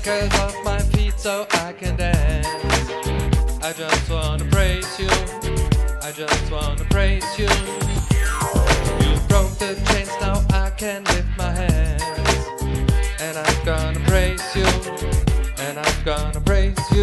shackles off my feet so I can dance. I just wanna praise you. I just wanna praise you. You broke the chains, now I can lift my hands. And I'm gonna praise you. And I'm gonna praise you.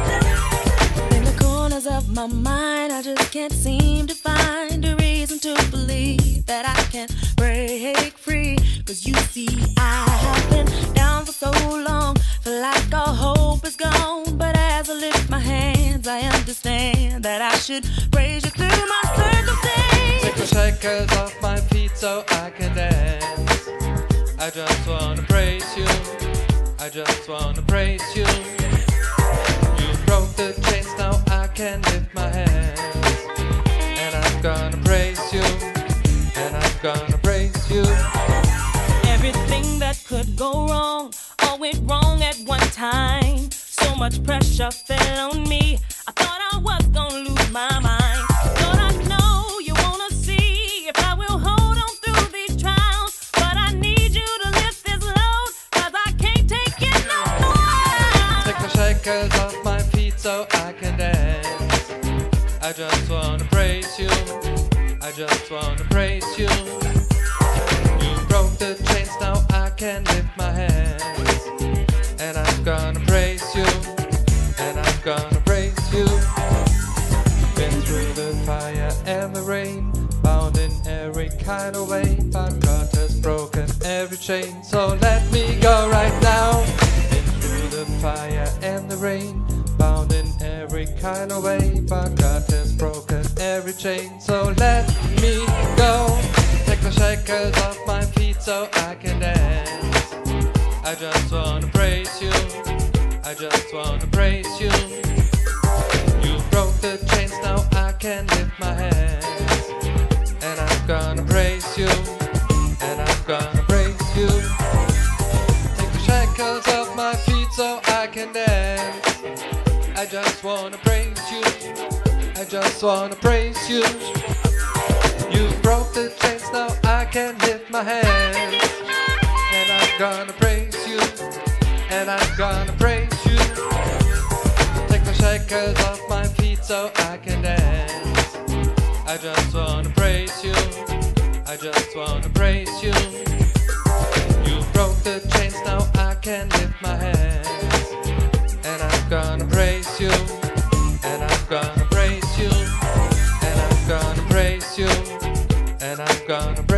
In the corners of my mind, I just can't seem to find a reason to believe that I can break free. Cause you see, I have been down for so long, feel like all hope is gone. But as I lift my hands, I understand that I should praise you through my circumstance. Take the shackles off my feet so I can dance. I just wanna praise you. I just wanna praise you. You broke the chains, now I can lift my hands. And I'm gonna praise you. And I'm gonna praise you. Everything that could go wrong, all went wrong at one time. So much pressure fell on me, I thought I was gonna lose my mind. Lord, I know you wanna see if I will hold on through these trials, but I need you to lift this load, cause I can't take it no more. Take the shackles off my feet so I can dance. I just wanna praise you. I just wanna praise you. You broke the chains, now I can lift my hands. And I'm gonna praise you. And I'm gonna praise you. Been through the fire and the rain, bound in every kind of way, but God has broken every chain, so let me go right now. Been through the fire and the rain, bound in every kind of way, but God has broken every chain, so let me go. Take the shackles off my feet so I can dance. I just wanna praise you. I just wanna praise you. You broke the chains, now I can lift my hands. And I'm gonna praise you. And I'm gonna praise you. Take the shackles off my feet so I can dance. I just wanna praise you. I just wanna praise you. You broke the chains, now I can lift my hands. And I'm gonna praise you. And I'm gonna praise you. Take the shackles off my feet so I can dance. I just wanna praise you. I just wanna praise you. You broke the chains, now I can lift my hands. And I'm gonna praise you. And I'm gonna praise you. And I'm gonna praise you. And I'm gonna praise you.